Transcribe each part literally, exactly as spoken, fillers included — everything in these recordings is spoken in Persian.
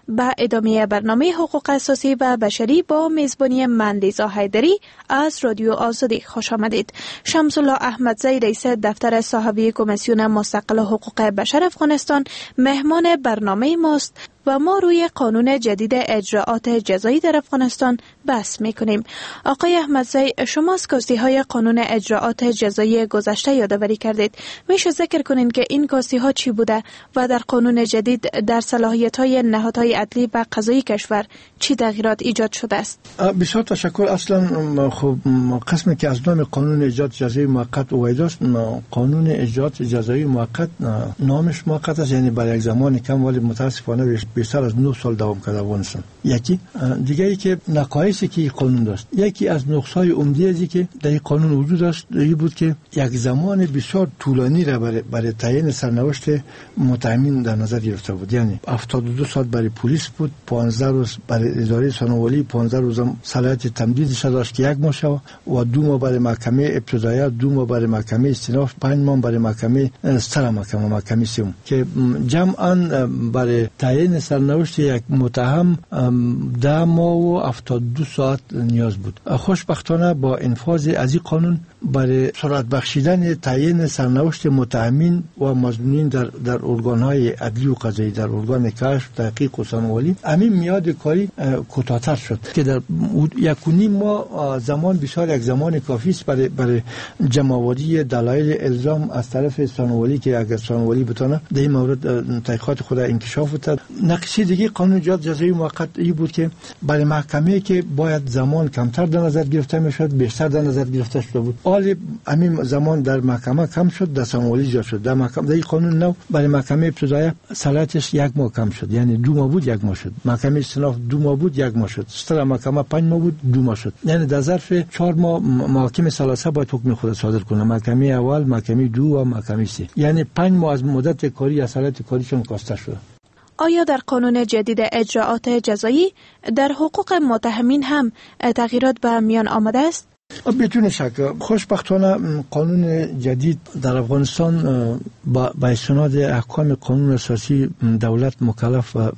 به ادامه برنامه حقوق اساسی و بشری با میزبانی من لیزا حیدری از رادیو آزادی خوش آمدید. شمس الله احمدزی رئیس دفتر صاحبی کمیسیون مستقل حقوق بشر افغانستان مهمان برنامه ماست و ما روی قانون جدید اجراءات جزایی در افغانستان بحث می‌کنیم. آقای احمدزی، شما از کاستی‌های قانون اجراءات جزایی گذشته یادآوری کردید. میشه ذکر کنین که این کاستی‌ها چی بوده و در قانون جدید در صلاحیت‌های نهادهای عدلی و قضایی کشور چی تغییرات ایجاد شده است؟ بسیار تشکر. اصلا خب قسمی که از نام قانون اجراءات جزایی موقت اومده است، قانون اجراءات جزایی موقت نامش موقت است، یعنی برای یک زمان کم، ولی متاسفانه بیشتر از نه سال دوام کرده افغانستان. یکی دیگه ای که نقایصی که این قانون داشت، یکی از نقصهای عمده ازی که در این قانون وجود داشت این بود که یک زمان بسیار طولانی را برای برای تعیین سرنوشت متهمین در نظر گرفته بود. یعنی هفتاد و دو ساعت برای پلیس بود، پانزده روز برای اداره ثانویه‌ای، پانزده روز صلاحیت تمدیدش داشت که یک ماه شو، و دو ماه برای محکمه ابتدایی، دو ماه برای محکمه استیناف، پنج ماه برای محکمه سر محکمه محکمه سوم، که جمعاً برای تعیین سرنوشت یک متهم ده ماه و هفتاد و دو ساعت نیاز بود. خوشبختانه با انفاذ از این قانون برای سرعت بخشیدن تعیین سرنوشت متهمین و مظنونین در در ارگان‌های عدلی و قضایی، در ارگان کشف، تحقیق و ثانویه‌ای، همین میاد کاری کوتاه‌تر شد که در یک و نیم ماه زمان بسیار یک زمان کافی است برای برای جمع‌آوری دلایل الزام از طرف ثانویه‌ای، که اگر ثانویه‌ای بتونه در این مورد تحقیقات خود انکشاف بده. نقشه دیگه قانون اجراءات جزایی موقت این بود که برای محکمه که باید زمان کمتر در نظر گرفته میشد، بیشتر در نظر گرفته شده بود. حال همین زمان در محکمه کم شد، در ثانویه‌ای زیاد شد. در محکمه در این قانون نو برای محکمه ابتدایی صلاحیتش یک ماه کم شد، یعنی دو ماه بود یک ماه شد. محکمه استیناف دو ماه بود یک ماه شد. ستر محکمه پنج ماه بود دو ماه شد. یعنی در ظرف چهار ماه محاکم ثلاثه باید حکم خود صادر کنه، محکمه اول، محکمه دو و محکمه سه. یعنی پنج ماه از مدت کاری یا صلاحیت کاریشون کاسته شد. آیا در قانون جدید اجراءات جزایی در حقوق متهمین هم تغییرات به میان آمده است؟ بدون شک خوشبختانه قانون جدید در افغانستان با با استناد احکام قانون اساسی دولت مکلف و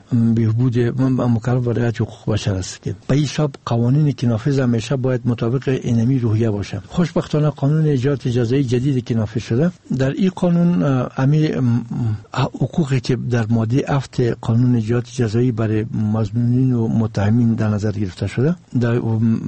بهبود مکلف و رعایت حقوق بشر است که به حساب قوانینی که نافذ میشه باید مطابق اینمی روحیه باشه. خوشبختانه قانون اجراءات جزایی جدیدی که نافذ شده، در این قانون امی حقوقی که در ماده هفت قانون اجراءات جزایی برای مظنونین و متهمین در نظر گرفته شده، در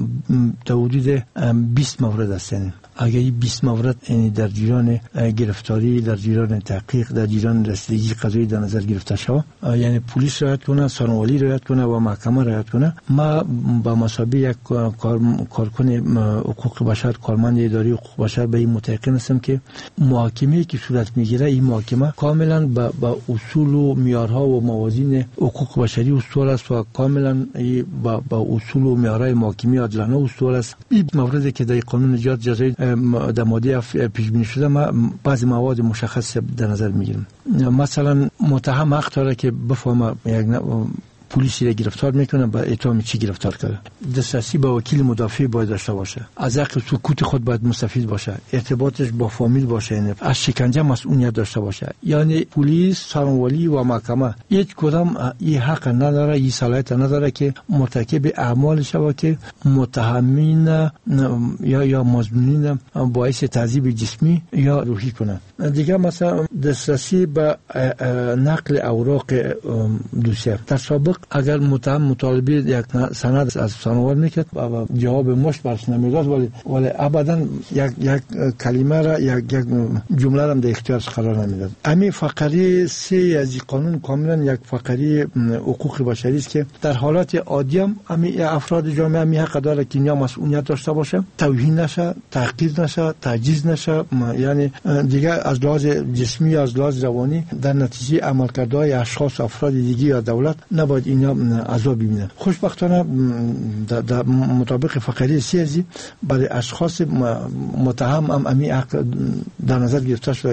حدود بیست مورد است. یعنی اگر این بیست مورد یعنی در جریان گرفتاری، در جریان تحقیق، در جریان رسیدگی قضایی در نظر گرفته شود، یعنی پلیس رعایت کنه، ثانویه‌ای رعایت کنه و محکمه رعایت کنه، ما با مسابقه یک کارکن حقوق بشر، کارمند اداری حقوق بشر به این متقن هستم که محاکمه‌ای که صورت میگیره، این محاکمه کاملا با, با اصول و معیارها و موازین حقوق بشری استوار است و کاملا با, با اصول و معیارهای محاکمه عادلانه استوار است. این موردی که در قانون اجراءات جزایی در ماده پیش بینی شده، ما بعضی مواد مشخص در نظر میگیریم. مثلا متهم حق داره که بفهمه یک پلیسی را گرفتار میکنه به اتهام چی گرفتار کرده، دسترسی به وکیل مدافع باید داشته باشه، از حق سکوت خود باید مستفید باشه، ارتباطش با فامیل باشه، یعنی از شکنجه مسئولیت داشته باشه. یعنی پلیس، ثانویه‌ای و محکمه هیچ کدام این حق نداره، این صلاحیت نداره که مرتکب اعمال شود که متهمین یا یا مظنونین باعث تعذیب جسمی یا روحی کنه. دیگه مثلا دسترسی به نقل اوراق دوسیه. در سابق اگر متهم مطالبه یک سند از ثانویه میکرد و جواب مشت برش نمیداد، ولی ولی ابدا یک یک کلمه را یک یک جمله را در اختیارش قرار نمیداد. همین فقره سه از این قانون کاملا یک فقره حقوق بشری است که در حالات عادی هم همین افراد جامعه می حق داره که اینا مسئولیت داشته باشه، توهین نشه، تحقیر نشه، تعجیز نشه، یعنی دیگه از لحاظ جسمی از لحاظ روانی در نتیجه عملکردهای اشخاص افراد دیگه یا دولت نباید اینا عذاب ببینن. خوشبختانه در مطابق فقره سیزی برای اشخاص متهم هم امی حق در نظر گرفته شده که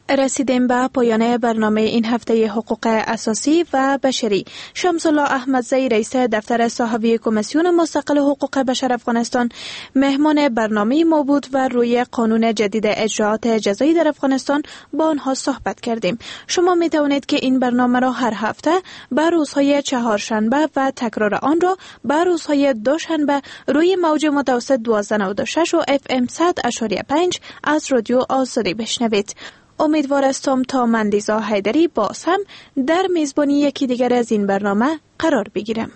رسیدیم به پایان برنامه این هفته حقوق اساسی و بشری. شمس الله احمدزی رئیس دفتر صاحبی کمیسیون مستقل حقوق بشر افغانستان مهمان برنامه ما بود و روی قانون جدید اجراءات جزایی در افغانستان با آنها صحبت کردیم. شما می توانید که این برنامه را هر هفته به روزهای چهارشنبه و تکرار آن را به روزهای دوشنبه روی موج متوسط دویست و نود و شش و اف ام صد و پنج از رادیو آزادی بشنوید. امیدوار هستم تا مندیزا حیدری باز هم در میزبانی یکی دیگر از این برنامه قرار بگیرم.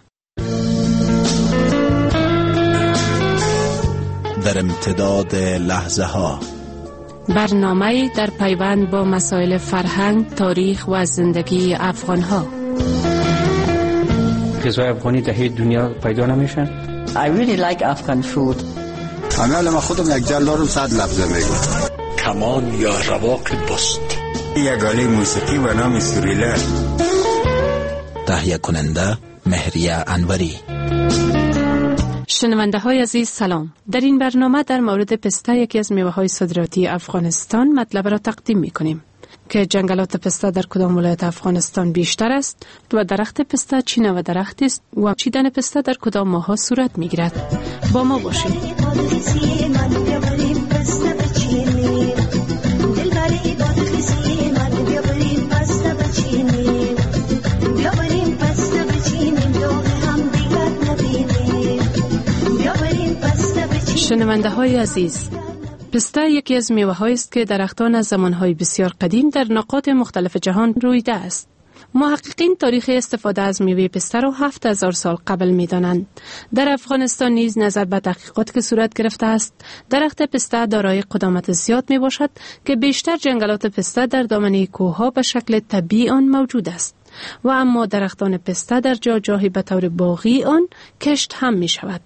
در امتداد لحظه ها، برنامه در پیوند با مسائل فرهنگ، تاریخ و زندگی افغان ها. غذای افغانی در هیچ دنیا پیدا نمیشن. I really like Afghan food. امیال ما خودم یک جل دارم صد لفظه میگم. کمان یا رواق بست، یک آله موسیقی و نام سوریله. تهیه کننده مهریه انوری. شنونده های عزیز سلام. در این برنامه در مورد پسته، یکی از میوه های صادراتی افغانستان، مطلب را تقدیم می کنیم که جنگلات پسته در کدام ولایت افغانستان بیشتر است و درخت پسته چی نوع درخت است و چیدن پسته در کدام ماه ها صورت می گیرد. با ما باشید. شنونده های عزیز، پسته یکی از میوه هایی است که درختان از زمانهای بسیار قدیم در نقاط مختلف جهان رویده است. محققین تاریخ استفاده از میوه پسته را هفت هزار سال قبل می دانند. در افغانستان نیز نظر به تحقیقات که صورت گرفته است، درخت پسته دارای قدامت زیاد می باشد که بیشتر جنگلات پسته در دامنه کوهها به شکل طبیعی آن موجود است و اما درختان پسته در جا جاهی به طور باغی آن کشت هم می شود.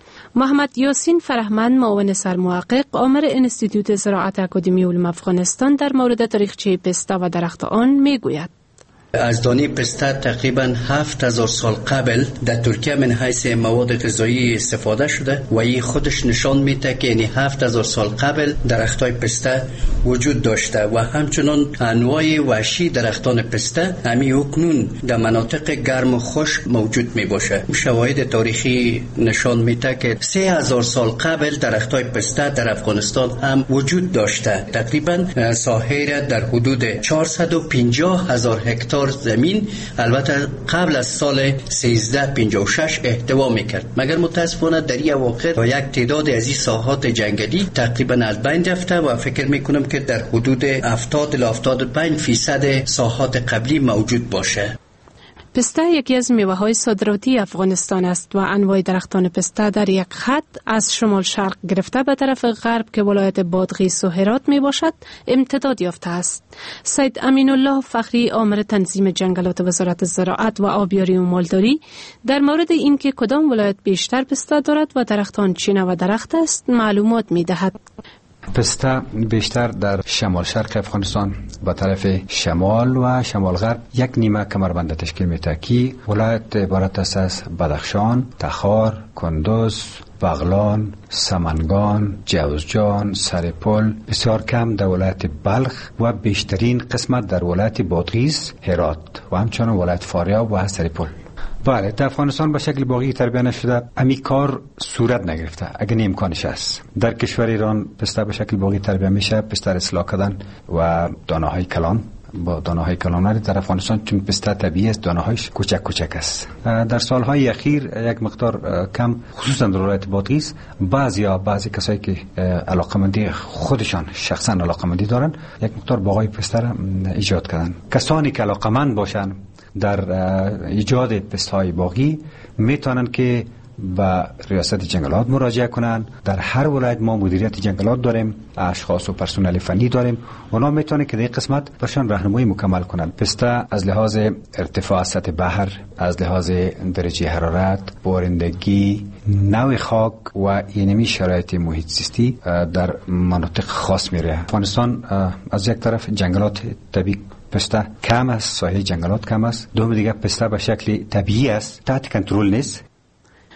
محمد یاسین فرهمند، معاون سرمحقق آمر انستیتوت زراعت اکادمی علوم افغانستان، در مورد تاریخچه پسته و درخت آن می گوید. از دانه پسته تقریبا هفت هزار سال قبل در ترکیه من حیث مواد غذایی استفاده شده و این خودش نشان میده که یعنی هفت هزار سال قبل درختای پسته وجود داشته و همچنان انواع وحشی درختان پسته همی اکنون در مناطق گرم و خشک موجود می باشه. شواهد تاریخی نشان میده که سه هزار سال قبل درختای پسته در افغانستان هم وجود داشته. تقریبا ساحه در حدود چهارصد و پنجاه هزار هکتار زمین البته قبل از سال سیزده پنجاه و شش احتوا میکرد، مگر متاسفانه در این واقع با یک تعداد از این ساحات جنگلی تقریبا از بین رفته و فکر میکنم که در حدود هفتاد الی هفتاد و پنج فیصد ساحات قبلی موجود باشه. پسته یکی از میوه های صادراتی افغانستان است و انواع درختان پسته در یک خط از شمال شرق گرفته به طرف غرب که ولایت بادغیس و هرات می باشد امتداد یافته است. سید امین الله فخری، آمر تنظیم جنگلات وزارت زراعت و آبیاری و مالداری، در مورد اینکه کدام ولایت بیشتر پسته دارد و درختان چی نوع درخت است معلومات می دهد. پسته بیشتر در شمال شرق افغانستان به طرف شمال و شمال غرب یک نیمه کمربند تشکیل میده که ولایت عبارت است از بدخشان، تخار، کندوز، بغلان، سمنگان، جوزجان، سرپل، بسیار کم در ولایت بلخ و بیشترین قسمت در ولایت بادغیس، هرات و همچنان ولایت فاریاب و سرپل. بله، در افغانستان به شکل باغی تربیت نشده، امی کار صورت نگرفته. اگر امکانش است در کشور ایران پسته به شکل باغی تربیت میشه، پسته اصلاح کردن و دانه های کلان با دانه های کلان در افغانستان چون پسته طبیعی است، دانه هایش کوچک کوچک است. در سالهای اخیر یک مقدار کم، خصوصا در ولایت بادغیس، بعضی یا بعضی کسایی که علاقمندی خودشان شخصا علاقمندی دارن یک مقدار باغای پسته را ایجاد کردن. کسانی که علاقمند باشن در ایجاد پسته‌های باغی میتونن که به ریاست جنگلات مراجعه کنن. در هر ولایت ما مدیریت جنگلات داریم، اشخاص و پرسنل فنی داریم، اونا میتونن که در این قسمت برشان راهنمایی مکمل کنن. پسته از لحاظ ارتفاع سطح بحر، از لحاظ درجه حرارت، بارندگی، نوع خاک و اینمی شرایط محیط زیستی در مناطق خاص میره. افغانستان از یک طرف جنگلات طبیعی پسته کم است، ساحه جنگلات کم است، دوم دیگه پسته به شکل طبیعی است، تحت کنترل نیست.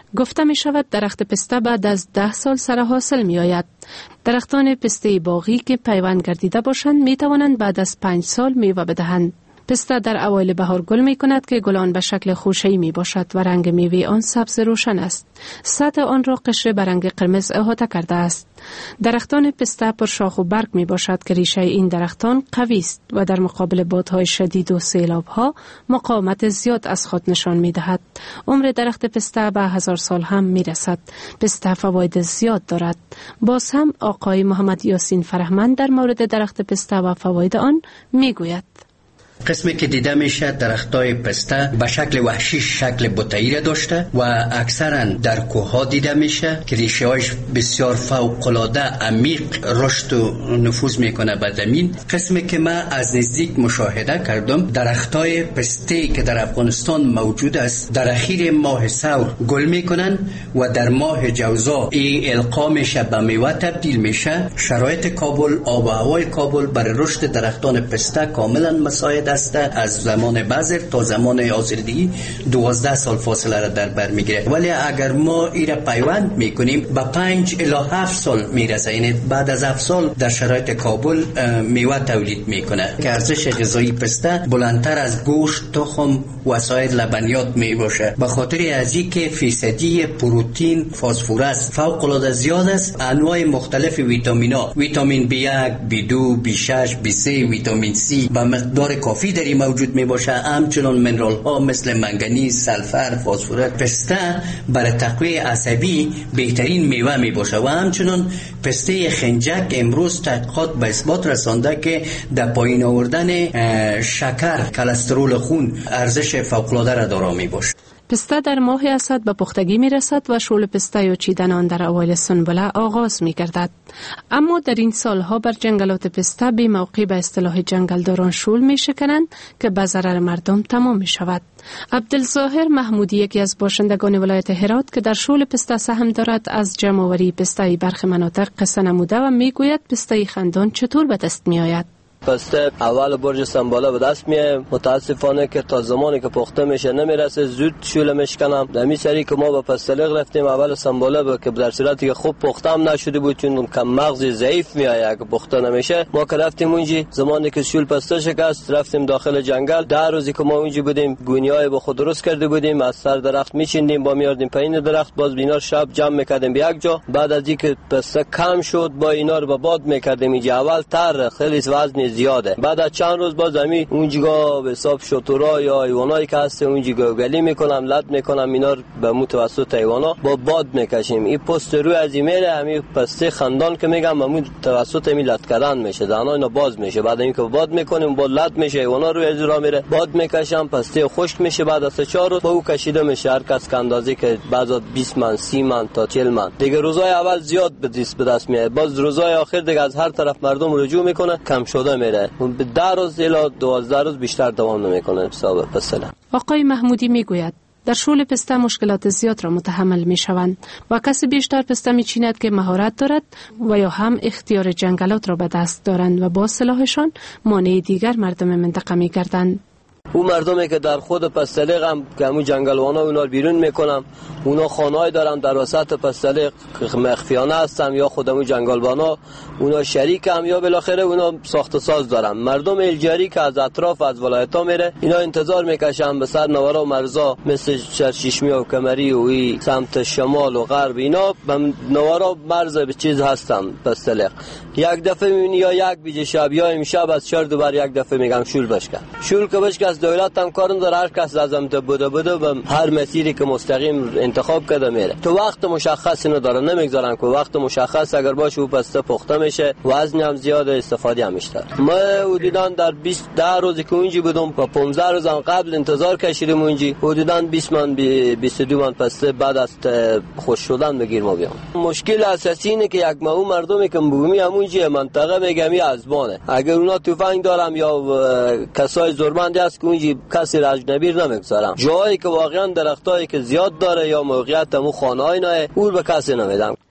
گفته می شود درخت پسته بعد از ده سال سر حاصل می آید. درختان پسته باغی که پیوند گردیده باشند می توانند بعد از پنج سال میوه بدهند. پسته در اوایل بهار گل می کند که گلان به شکل خوشه‌ای می باشد و رنگ میوه آن سبز روشن است. سطح آن را قشر به رنگ قرمز احاطه کرده است. درختان پسته پر شاخ و برگ می باشد که ریشه این درختان قوی است و در مقابل بادهای شدید و سیلاب‌ها مقاومت زیاد از خود نشان می دهد. عمر درخت پسته به هزار سال هم می رسد. پسته فواید زیاد دارد. باز هم آقای محمد یاسین فرهمند در مورد درخت پسته و فواید آن می گوید. قسمی که دیده میشه درختای پسته به شکل وحشی شکل بوتایی را داشته و اکثرا در کوهها دیده میشه که ریشه هایش بسیار فوق العاده عمیق رشد و نفوذ میکنه به زمین. قسمی که من از نزدیک مشاهده کردم درختای پسته که در افغانستان موجود است در اخیر ماه ثور گل میکنن و در ماه جوزا ای القا میشه به میوه تبدیل میشه. شرایط کابل، آب و هوای کابل برای رشد درختان پسته کاملا مساعد است. از زمان بذر تا زمان آزردگی دوازده سال فاصله را در بر میگیره، ولی اگر ما این را پیوند میکنیم به پنج الی هفت سال میرسه. یعنی بعد از هفت سال در شرایط کابل میوه تولید میکنه که ارزش غذایی پسته بلندتر از گوشت، تخم، وسایل لبنیات میباشه. به خاطر از اینکه فیصدی پروتئین، فسفرس فوق العاده زیاد است. انواع مختلف ویتامینا، ویتامین بی یک، بی دو، بی شش، بی سه، ویتامین سی به مقدار کافی در این موجود می باشه. همچنین منرال ها مثل منگنیز، سلفر، فسفر. پسته برای تقویت عصبی بهترین میوه می باشه و همچنین پسته خنجک امروز تحقیقات به اثبات رسانده که در پایین آوردن شکر، کلسترول خون ارزش فوق العاده را دارا می باشه. پسته در ماه اسد به پختگی می رسد و شول پسته یا چیدن آن در اوایل سنبله آغاز می گردد. اما در این سالها بر جنگلات پسته بی موقع به اصطلاح جنگلداران شول می شکنند که به ضرر مردم تمام می شود. عبدالظاهر محمودی یکی از باشندگان ولایت هرات که در شول پسته سهم دارد از جمع‌آوری پسته برخی مناطق قصه نموده و می گوید پسته خندان چطور به دست می آید. پسته اول برج سنباله به دست میه. متاسفانه که تا زمانی که پخته میشه نمیرسه، زود شوله میشکنم. در می سری که ما به پستلق رفتیم اول سنباله با که در صورتی که خوب پخته هم نشده بود چون کم مغز ضعیف میایه که پخته نمیشه. ما که رفتیم اونجی زمانی که شول پسته شکست رفتیم داخل جنگل. ده روزی که ما اونجی بودیم گونیای به خود درست کرده بودیم، از سر درخت میچیندیم با میاردیم پایین درخت، باز اینا شب جمع میکردیم به یک جا. بعد از اینکه پسته کم شد با اینا رو به باد میکردیم. اینجا اول تر خیلی وزن زیاده. بعد از چند روز باز امی اونجا به حساب شترا یا حیوانایی که هست اونجا گلی میکنم، لد میکنم، اینا به متوسط حیوانا با باد میکشیم. این پست روی از این میره، همین پسته خندان که میگم همون توسط می لد کردن میشه، دانا اینا باز میشه. بعد اینکه باد میکنیم با لد میشه، حیوانا روی از راه میره، باد میکشم، پسته خشک میشه. بعد از چهار روز او کشیده میشه، هر کس که اندازه که بعضا بیست من، سی من تا چهل من. دیگه روزای اول زیاد به دست به دست میاد، باز روزای آخر دیگه از هر طرف مردم رجوع میکنه، کم شده میره. به ده روز الی دوازده روز بیشتر دوام نمیکنه حساب پسته. آقای محمودی میگوید در شول پسته مشکلات زیاد را متحمل میشوند و کسی بیشتر پسته میچیند که مهارت دارد و یا هم اختیار جنگلات را به دست دارند و با سلاحشان مانع دیگر مردم منطقه میگردند. اون مردمی که در خود پستلق هم که همون جنگلوانا اونا رو بیرون میکنم، اونا خانه‌ای دارن در وسط پستلق مخفیانه هستن یا خودمون جنگلوانا، اونا شریک هم یا بالاخره اونا ساخت ساز دارن. مردم الجاری که از اطراف از ولایت‌ها میره اینا انتظار میکشن به سر نوارا و مرزا مثل چرچشمی و کمری و ای سمت شمال و غرب، اینا به نوارا مرز به چیز هستن پستلق. یک دفعه میبینی یا یک بیج شب یا امشب از چهار دوبار یک دفعه میگم شول بشکن. شول که بشکن دولت هم کار نداره، هر کس لازم ته بوده بوده به هر مسیری که مستقیم انتخاب کرده میره. تو وقت مشخصی نداره، نمیگذارن که وقت مشخص اگر باشه او پسته پخته میشه، وزن هم زیاده، استفاده هم بیشتر. ما حدوداً در بیست ده روزی که اونجی بودم با پانزده روز قبل انتظار کشیدیم اونجی، حدوداً بیست من بیست و دو من پسته بعد از خوش شدن بگیر ما بیام. مشکل اساسی اینه که یک ماهو مردمی که بومی همونجی منطقه میگمی ازبانه، اگر اونا تفنگ دارم یا کسای زورمندی است که اونجی کسی را اجنبی نمیگذارم. جایی که واقعا درختایی که زیاد داره یا موقعیت همون خانه‌ای نه اون به کسی نمیدم.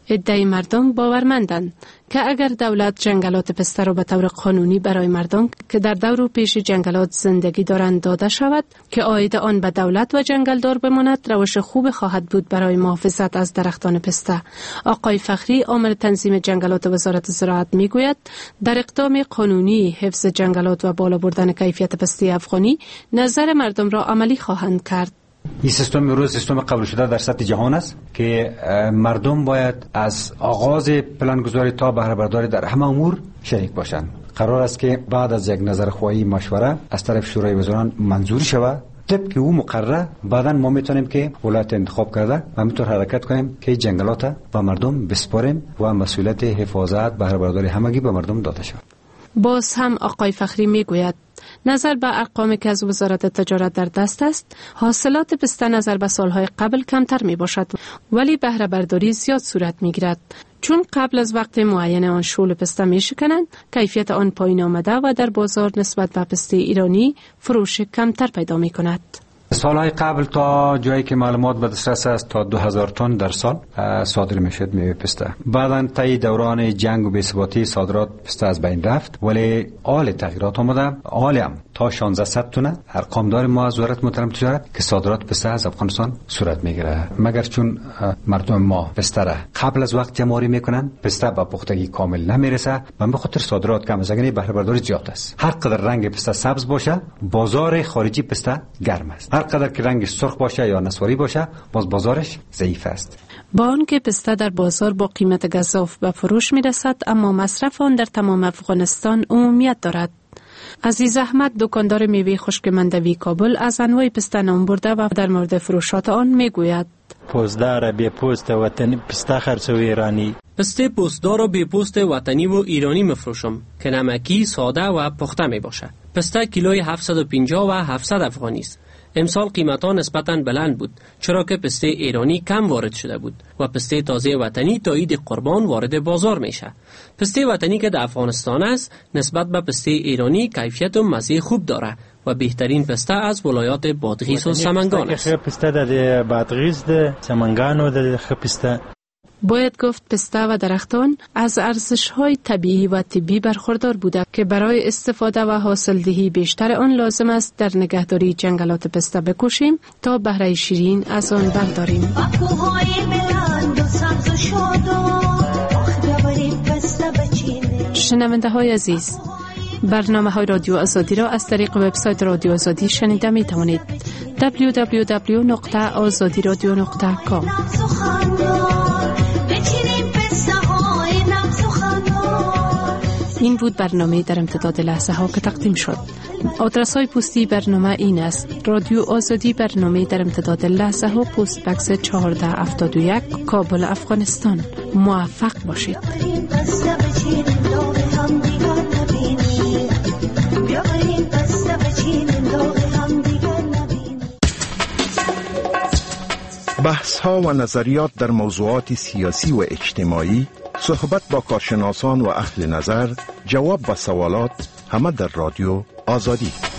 عده مردم باورمندند که اگر دولت جنگلات پسته را به طور قانونی برای مردم که در دور پیش جنگلات زندگی دارند داده شود که عاید آن به دولت و جنگلدار بماند، روش خوب خواهد بود برای محافظت از درختان پسته. آقای فخری عامل تنظیم جنگلات وزارت زراعت میگوید در اقدام قانونی حفظ جنگلات و بالا بردن کیفیت پسته افغانی نظر مردم را عملی خواهند کرد. این سیستم امروز سیستم قبول شده در سطح جهان است که مردم باید از آغاز پلانگذاری تا بهره برداری در همه امور شریک باشند. قرار است که بعد از یک نظرخواهی مشوره از طرف شورای وزران منظور شود، طبق او مقرره بعداً ما میتونیم که ولایت انتخاب کرده و میتونیم حرکت کنیم که جنگلات و مردم بسپاریم و مسئولیت حفاظت بهره برداری همگی به مردم داده شود. باز هم آقای فخری میگوید نظر به ارقامی که از وزارت تجارت در دست است، حاصلات پسته نظر به سالهای قبل کمتر می باشد ولی بهره برداری زیاد صورت می گیرد. چون قبل از وقت معین آن شول پسته می شکنند، کیفیت آن پایین آمده و در بازار نسبت به پسته ایرانی فروش کمتر پیدا می کند. سالهای قبل تا جایی که معلومات به دسترس است تا دو هزار تن در سال صادر میشد میوه پسته. بعداً طی دوران جنگ و بی‌ثباتی صادرات پسته از بین رفت، ولی حال تغییرات آمده. حال هم تا شانزده صد تن ارقام دار ما از وزارت محترم تجارت که صادرات پسته از افغانستان صورت میگیره. مگر چون مردم ما پسته را قبل از وقت جمع‌آوری میکنن، پسته به پختگی کامل نمیرسه و به خاطر صادرات کم است، یعنی بهره برداری زیاد است. هر قدر رنگ پسته سبز باشه، بازار خارجی پسته گرم است. هر قدر که رنگش سرخ باشه یا نسواری باشه، باز بازارش ضعیف است. با آنکه پسته در بازار با قیمت گزاف به فروش میرسد، اما مصرف آن در تمام افغانستان عمومیت دارد. عزیز احمد دکاندار میوه خشک مندوی کابل از انواع پسته نام برده و در مورد فروشات آن میگوید پوستدار بی پوست وطنی پسته خرڅوي ایرانی. پسته پوستدار و بی پوست وطنی و ایرانی مفروشم که نمکی، ساده و پخته می باشه. پسته کیلوی هفتصد و پنجاه و هفتصد افغانی است. امسال قیمت‌ها نسبتاً بلند بود چرا که پسته ایرانی کم وارد شده بود و پسته تازه وطنی تا عید قربان وارد بازار میشه. پسته وطنی که در افغانستان است نسبت به پسته ایرانی کیفیت و مزه خوب داره و بهترین پسته از ولایات بادغیس و سمنگان است. پسته در بادغیس ده سمنگان و در پسته باید گفت پسته و درختان از ارزش‌های طبیعی و طبی برخوردار بوده که برای استفاده و حاصلدهی بیشتر آن لازم است در نگهداری جنگلات پسته بکوشیم تا بهره شیرین از آن برداریم. شنونده های عزیز، برنامه های رادیو آزادی را از طریق وبسایت رادیو آزادی شنیده می توانید. دبلیو دبلیو دبلیو نقطه آزادی رادیو نقطه کام. این بود برنامه در امتداد لحظه ها که تقدیم شد. آدرس های پستی برنامه این است: رادیو آزادی، برنامه در امتداد لحظه ها، پست بکس چهارده هفتاد و یک، کابل، افغانستان. موفق باشید. بحث ها و نظریات در موضوعات سیاسی و اجتماعی، صحبت با کارشناسان و اهل نظر، جواب به سوالات، همه در رادیو آزادی.